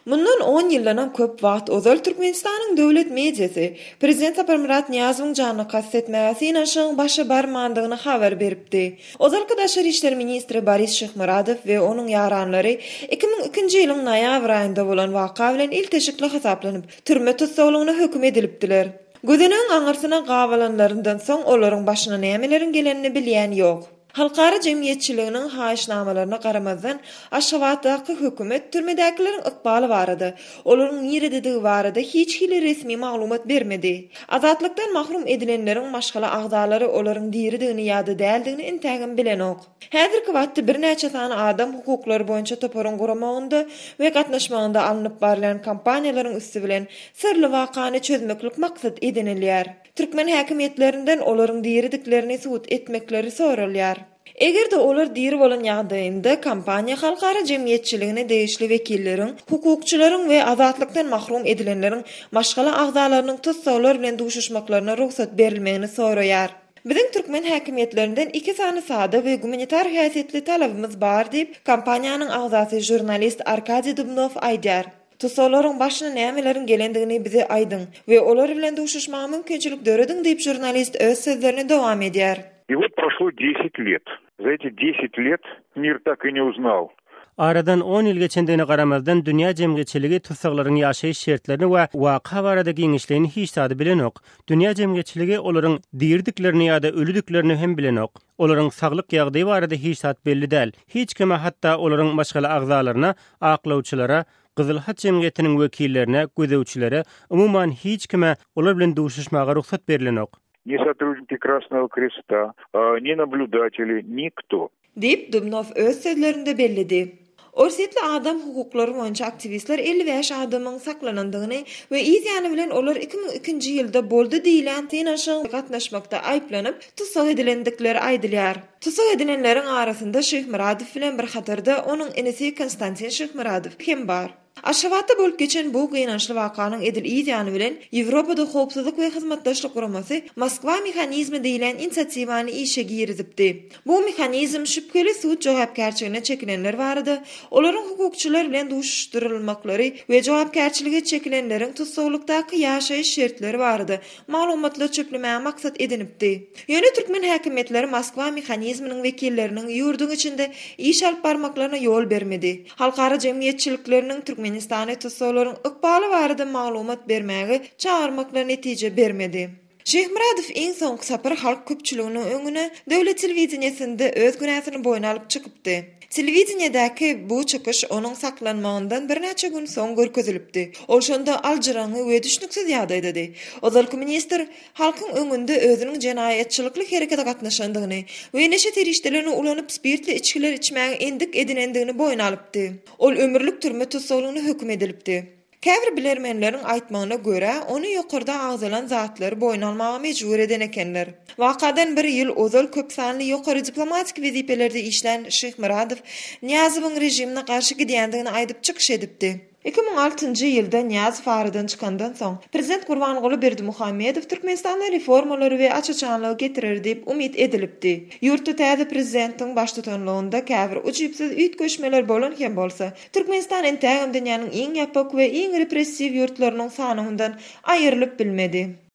Mundan 10 ýyldan köp wagt ozal Türkmenistanyň döwlet mediýasy Prezident Saparmurat Niýazowyň janyny kastetmäsi ýa-şoň başa barmandygyny habar beripdi. Ozalky Daşary işler ministri Boris Şyhmuradow we onuň ýaranlary 2002-nji ýylyň noýabr aýynda bolan waka bilen ilteşikli hasaplanyp türme tutsaglygyna höküm edilipdiler. Gödenen aňyrsyna gawalanlaryndan soň olaryň başyna nämeleriň gelenini bilýän ýok. Halkara jemgyýetçiliginiň haýyşnamalaryna garamazdan Aşgabatdaky hökümet türmedäkileriň ykbaly barady. Olaryň ýerdedigi barada hiç hili resmi maglumat bermedi. Azatlykdan mahrum edilenleriň maşgala agdalary olaryň diridigini ýa-da däldigini intägem bilenok. Häzirki wagtda bir näçe sany adam hukuklary boýunça toparyň guramagynda we gatnaşmagynda alınıp barilen kampaniýalaryň üstü bilen sirli wakany çözmeklik maksat edinilýär. Türkmen häkimetlerinden olaryň diridiklerini subut etmekleri sorulýar. Egerde olar diri bolan ýagdaýynda kampaniýa halkara jemgyýetçiligine degişli wekilleriň, hukukçylaryň we azatlykdan mahrum edilenleriň maşgala agdalarynyň tutsaglar bilen duşuşmaklaryna ruhsat berilmegini soraýar. Biziň türkmen häkimetlerinden iki sany sada we gumanitar häsiýetli talabymyz bar diýip kampaniýanyň agzasy jurnalist Arkadiy Dubnov aýdýar. Tutsaglaryň başyna nämeleriň gelendigini bize aýdyň we olar bilen duşuşmagy mümkinçilik dörediň diýip jurnalist öz sözlerini dowam edýär. И вот прошло 10 лет. За эти 10 лет мир так и не узнал. Aradan 10 ýyl geçendigine garamazdan dünýä jemgyýetçiligi tutsaglaryň ýaşaýyş şertlerini we waka barada giňişlerini hiç zady bilenok. Dünýä jemgyýetçiligi olaryň diýirdiklerini ýa-da ölüdiklerini hem bilenok. Olaryň saglyk ýagdaýy barada hiç zat belli däl. Hiç kime hatda olaryň maşgala agzalaryna, aklawçylara, Gyzyl Hat jemgyýetiniň wekillerine, gözewçilere, umumyň hiç kime olar bilen duşuşmaga ruhsat berilenok. Ни сотрудники Красного Креста, ни наблюдатели, никто. Deyip Dubnov öz sözlerinde bellidi. Orsetli adam hukuklary boýunça aktivistler 55 adamyň saklanandygyny we izýany bilen olar 2002-nji ýylda boldy diýilen tenaşyň gatnaşmakda aýplanyp tutsag edilendikleri aýdylýar. Tutsag edilenleriň arasynda Şyhmuradow bilen bir hatarda onuň enesi Konstantin Şyhmuradow hem bar. Aşgabatda bolup geçen bu gynançly wakanyň edil izýany bilen Ýewropada howpsuzlyk we hyzmatdaşlyk guramasy Moskwa mehanizmi diýilen inisiatywany işe girizipdi. Bu mehanizm şüpkeli suç jogapkärçiligine çekilenler barady. Olaryň hukukçylar bilen duşuşdurylmaklary we jogapkärçiligi çekilenleriň tutsaglykdaky ýaşaýyş şertleri barady. Maglumatlar çöplemäge maksat edinipdi. Ýöne türkmen häkimetleri Moskwa mehanizminiň wekilleriniň ýurdun içinde iş alyp barmaklaryna ýol bermedi. Halkara jemgyýetçilikleriniň Türkmenistany tutsaglaryň ykbaly barada maglumat bermäge çağırmakla netije bermedi. Şyhmuradow iň soňky sapar halk köpçüliginiň öňüne döwlet telewizionyasynda öz günäsini boýna alyp çykypdy. Telewizionyadäki bu çykyş onuň saklanmagyndan bir näçe gün soň görkezilipdi. Ol şonda aljyraňy we düşnüksiz ýagdaýdady. Ozalky minister halkyň öňünde özüniň jenaýatçylykly herekete gatnaşandygyny we neşe terişdelerini ulanyp spirtli içkiler içmäge endik edinendigini boýna alypdy. Ol ömürlük türme tutsaglygyna höküm edilipdi. Käbir bilermenleriň aýtmagyna görä, ony ýokarda agzalan zatlary boýna almaga mejbur eden ekenler. Wakadan bir ýyl ozal köp sanly ýokary diplomatik wezipelerde işlen Şyhmuradow Niýazowyň rejimine garşy gidýändigini aýdyp çykyş edipdi. 2006-njy ýylda Niýazow aradan çykandan soň Prezident Gurbanguly Berdimuhammedow Türkmenistanda reformalary we açyçanlygy getirir diýip umyt edilipdi. Ýurtda täze prezidentiň baş tutanlygynda käbir uçypsyz üýt köşmeler bolan hem bolsa, Türkmenistan entägem dünýäniň iň ýapyk we iň repressiw ýurtlarynyň sanyndan aýrylyp bilmedi.